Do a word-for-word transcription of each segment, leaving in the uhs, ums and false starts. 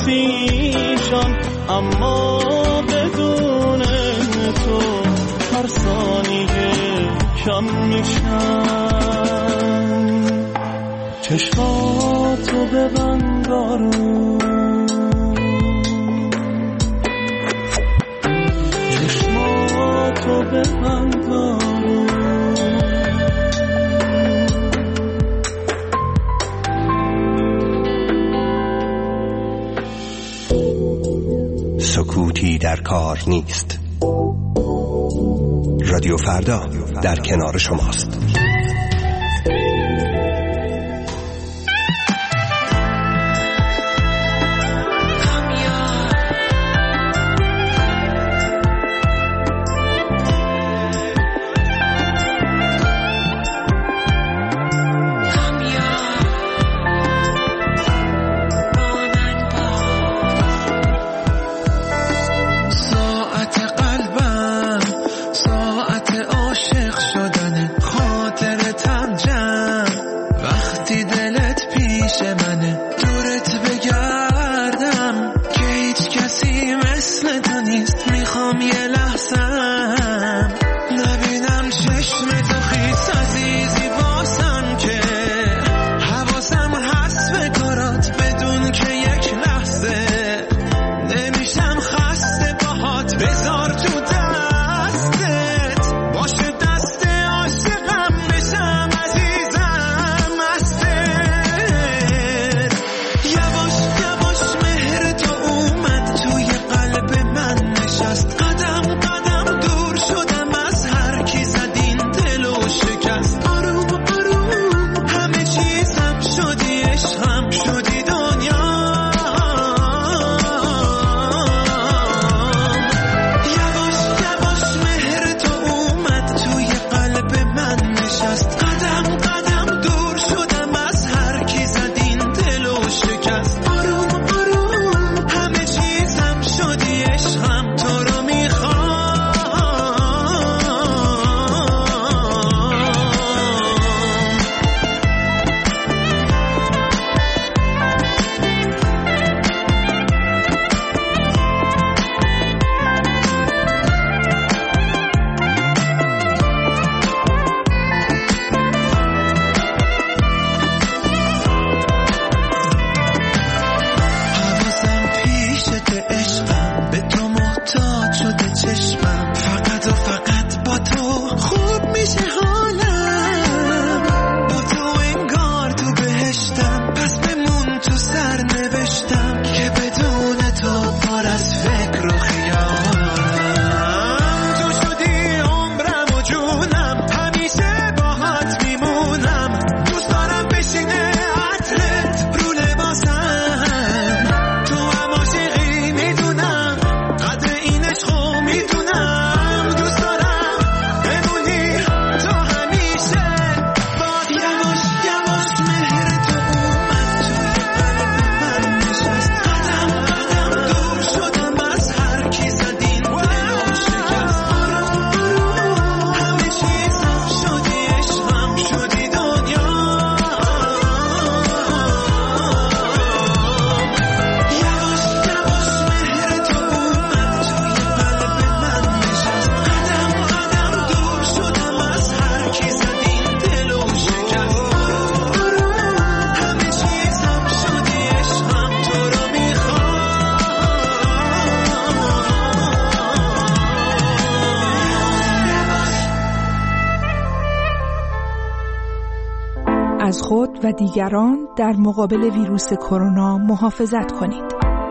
پیشم، اما بدون تو هر ثانیه کم میشم. چشماتو ببند آروم، چشماتو ببند آروم. سکوتی در کار نیست. رادیو فردا در کنار شماست. از خود و دیگران در مقابل ویروس کرونا محافظت کنید.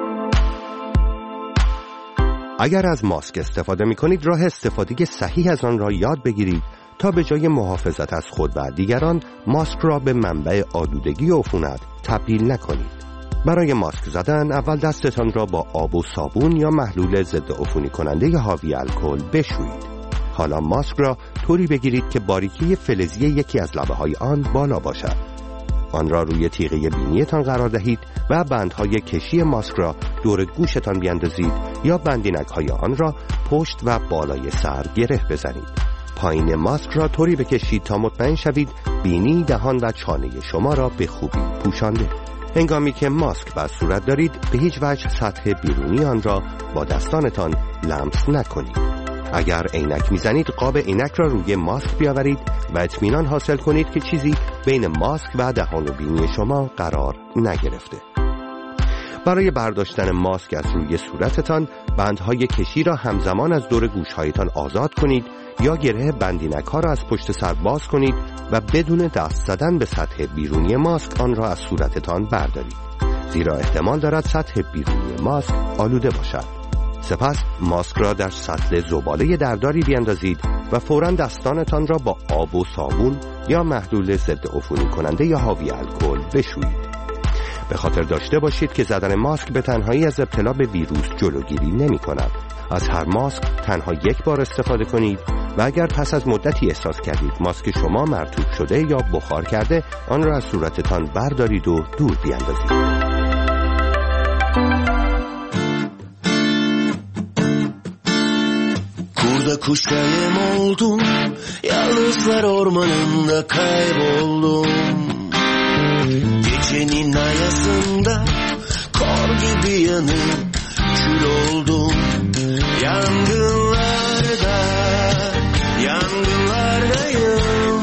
اگر از ماسک استفاده می کنید راه استفاده صحیح از آن را یاد بگیرید تا به جای محافظت از خود و دیگران ماسک را به منبع آلودگی و عفونت تبدیل نکنید. برای ماسک زدن اول دستتان را با آب و صابون یا محلول ضد عفونی کننده حاوی الکل بشویید. حالا ماسک را طوری بگیرید که باریکی فلزی یکی از لبه‌های آن بالا باشد. آن را روی تیغه بینیتان قرار دهید و بندهای کشی ماسک را دور گوشتان بیاندازید یا بندینک‌های آن را پشت و بالای سر گره بزنید. پایین ماسک را طوری بکشید تا مطمئن شوید بینی، دهان و چانه شما را به خوبی پوشانده. هنگامی که ماسک بر صورت دارید به هیچ وجه سطح بیرونی آن را با دستانتان لمس نکنید. اگر عینک میزنید قاب عینک را روی ماسک بیاورید و اطمینان حاصل کنید که چیزی بین ماسک و دهان و بینی شما قرار نگرفته. برای برداشتن ماسک از روی صورتتان بندهای کشی را همزمان از دور گوشهایتان آزاد کنید یا گره بندینک ها را از پشت سر باز کنید و بدون دست زدن به سطح بیرونی ماسک آن را از صورتتان بردارید، زیرا احتمال دارد سطح بیرونی ماسک آلوده باشد. سپس ماسک را در سطل زباله درداری بیاندازید و فوراً دستانتان را با آب و صابون یا محلول ضد عفونی کننده یا حاوی الکل بشویید. به خاطر داشته باشید که زدن ماسک به تنهایی از ابتلا به ویروس جلوگیری نمی کند. از هر ماسک تنها یک بار استفاده کنید و اگر پس از مدتی احساس کردید ماسک شما مرطوب شده یا بخار کرده، آن را از صورتتان بردارید و دور بیاندازید. Kurda kuş kayım oldum, yalnızlar ormanında kayboldum. Gecenin ayasında kor gibi yanıp kül oldum. Yangınlarda, yangınlardayım.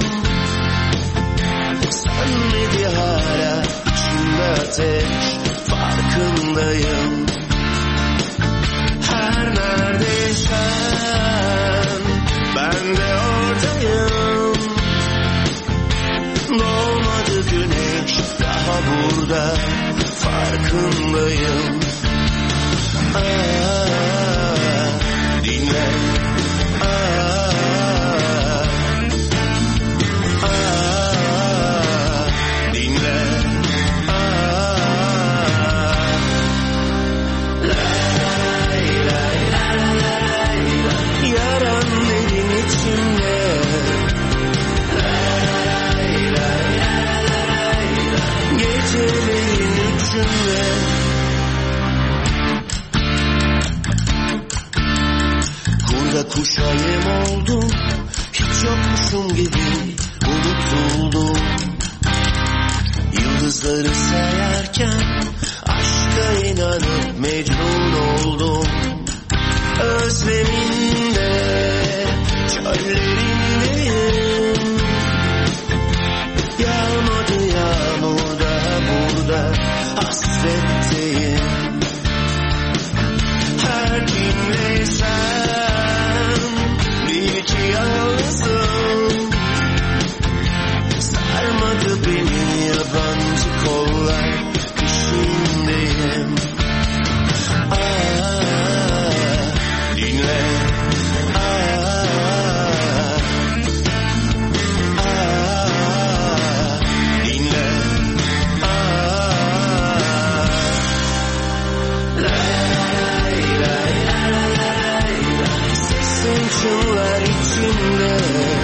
Sönmedi hala içimde ateş, farkındayım. Her neredeysen ben de oradayım. Doğmadı güneş daha burada, farkındayım. Aa, dinle. Aa, aa, dinle. Aa, lay lay lay lay. Yaran derin içimde. Lay lay lay lay. Gecelerin üçünde. Kurda kuşa yem oldum, hiç yokmuşum gibi unutuldum. Yıldızları sayarken aşka inanıp mecnun oldum. Özleminde, çöllerindeyim. Yağmadı yağmur daha burada, hasretteyim. Her kimleysem bil ki yalnızım. Sarmadı beni yabancı kollar, peşindeyim. Aa, dinle. Aa, aa, dinle. Aa, lay lay lay lay. Sesin çınlar içimde.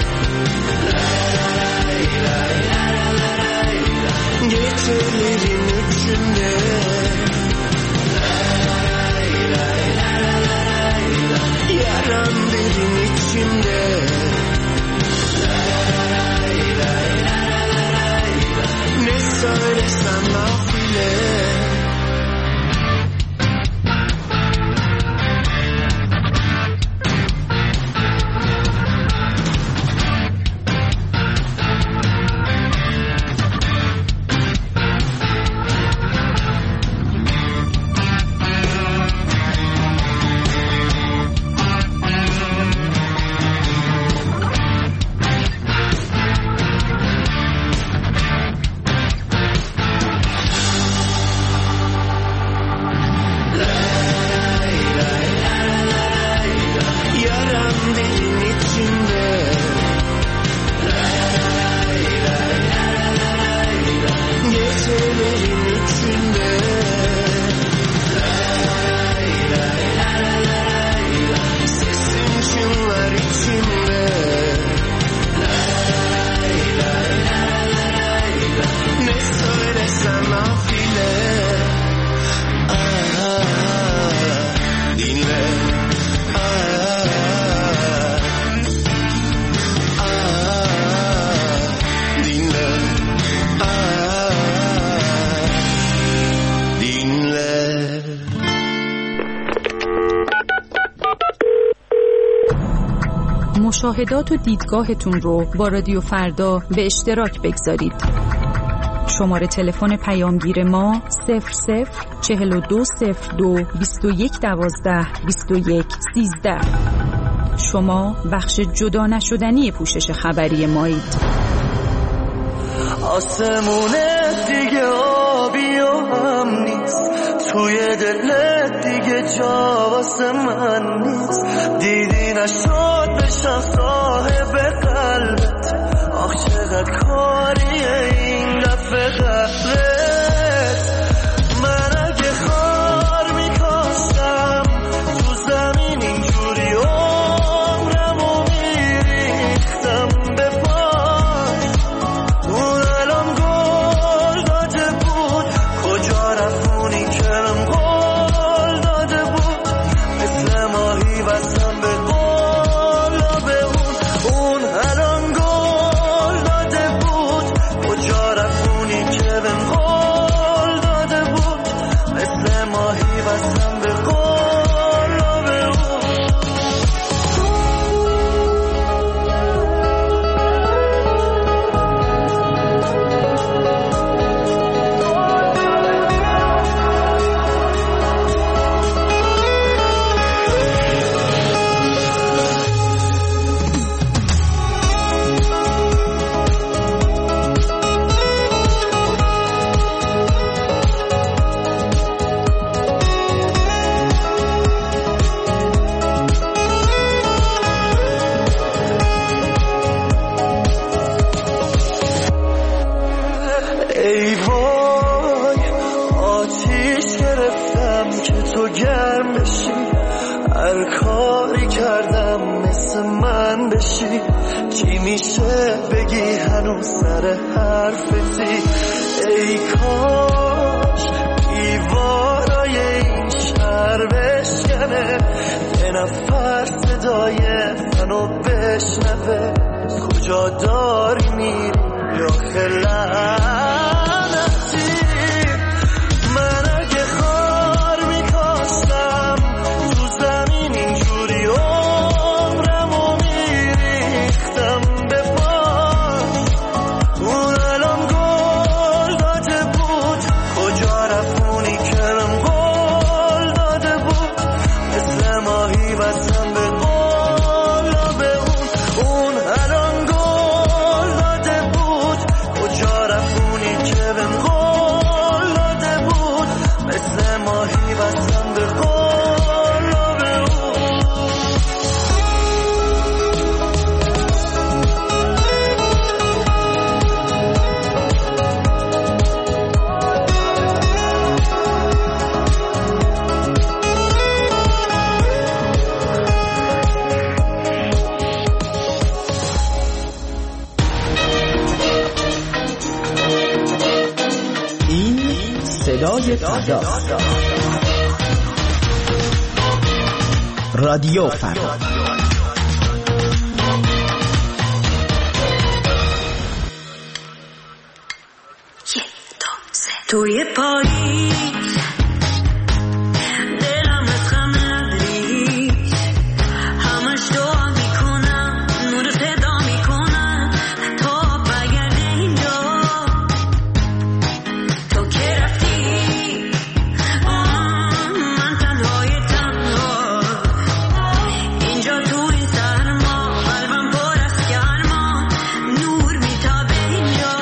Lay lay lay lay. Gecelerin üçünde. Lay lay lay lay. Yaran derin içimde. Lay lay lay lay. Ne söylesem nafile. Yaran derin içimde. Lay lay lay lay. Gecelerin üçünde. Lay lay lay lay. Sesin çınlar içimde. Lay lay lay lay. Ne söylesem nafile. Aa, dinle. مشاهدات و دیدگاهتون رو با رادیو فردا به اشتراک بگذارید. شماره تلفن پیامگیر ما صفر صفر چهل و دو صفر دو بیست و یک دوازده بیست و یک سیزده. شما بخش جدا نشدنی پوشش خبری مایید. آسمونه دیگه آبی و هم نیست، توی دلت دیگه جا واسه من نیست. دیدی نشد بشم صاحب قلبت، آخ چقدر کاریه این دفعه قبلت. من اگه خار میکاشتم تو زمین اینجوری عمرمو میریختم به پاش. اون الان گل داده بود، کجا رفونی کلم گل داده بود. مثل ماهی بستم به قلاب اون، اون الان گل داده بود. کجا رفونی کلم گل داده بود. مثل ماهی بستم به قلاب اون. ای وای آتیش گرفتم که تو گرم بشی، هر کاری کردم مثل من بشی. چی میشه بگی هنوز سر حرفتی؟ ای کاش دیوارای این شهر بشکنه، یه نفر صدای منو بشنوه. کجا داری میری یا خلعنتی؟ من اگه خار میکاشتم تو زمین اینجوری عمرمو میریختم به پاش. اون الان گل داده بود، کجا رفونی کلم گل داده بود. مثل ماهی بستم به قلاب اون، اون الان گل داده بود. کجا رفونی کلم گل داده بود. مثل ماهی بستم به قلاب اون. این صدای فرداست. رادیو فردا. توی پاییز دلم از غم نداری، همش دعا میکنم نور صدا میکنم تا برگرده اینجا. تو که رفتی من تنهای تنها، اینجا تو این سرما قلبم پر از گرما، نور میتابه اینجا.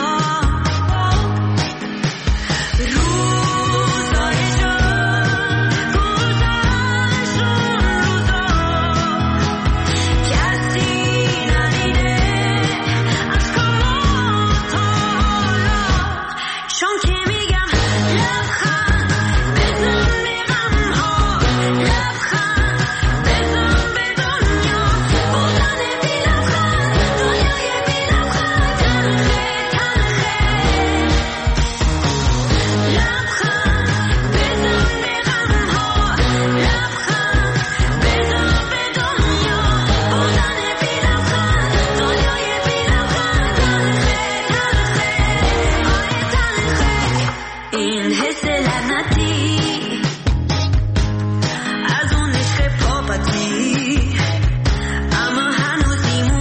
اما هنوز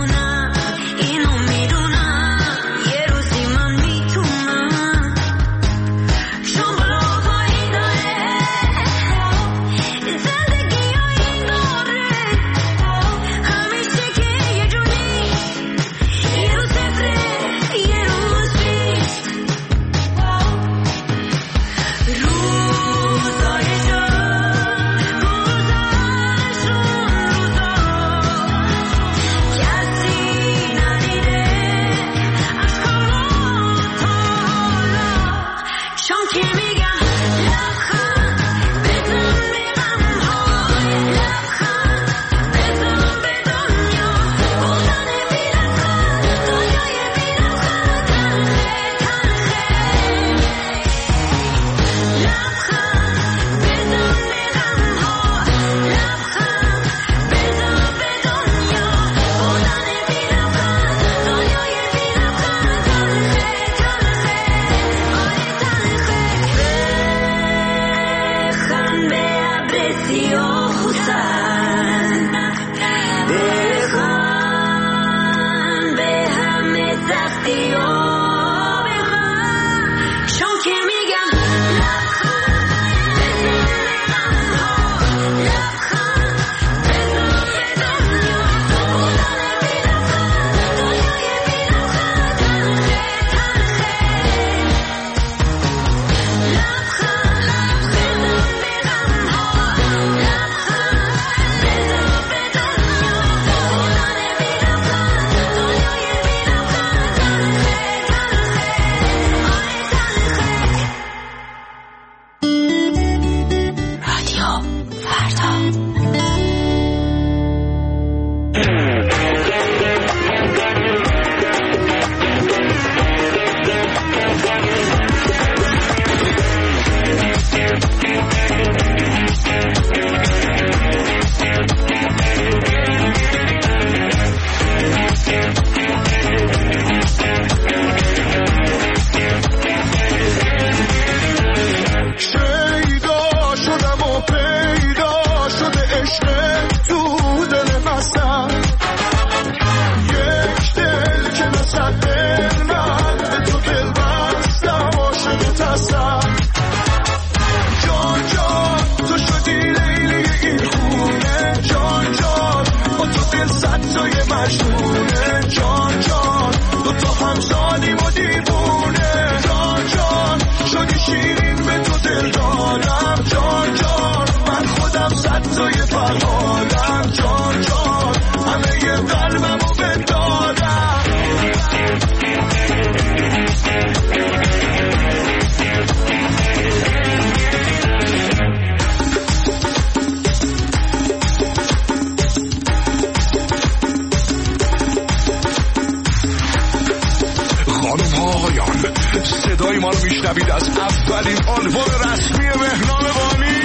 صدای ما رو میشنوید از اولین آلبوم رسمی مهنام بانی.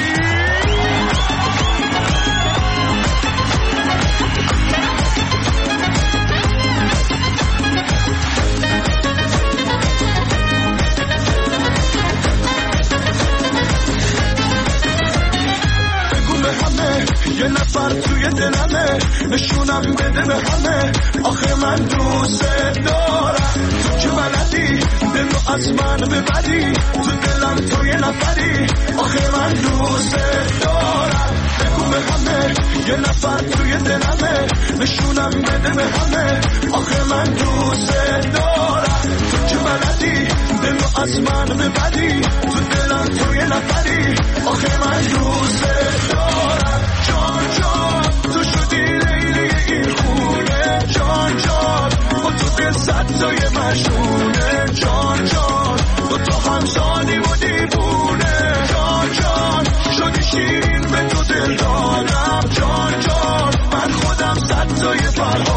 بگو به همه یه نفر توی دلمه، نشونم بده به همه آخه من دوست دارم. تو که بلدی دلو از من ببری، تو دلم تو یه نفری آخه من دوست دارم. بگو به همه یه نفر توی دلمه، نشونم بده به همه آخه من دوست دارم. تو که بلدی دلو از من ببری، تو دلم تو یه نفری آخه من دوست دارم. جان جان تو شدی لیلی این خونه، جان جان با تو دل صد تای مشونه، جان جان با تو همسانی و دیوونه، جان جان شدی شیرین به تو دل دادم، جان جان من خودم صد تای فرها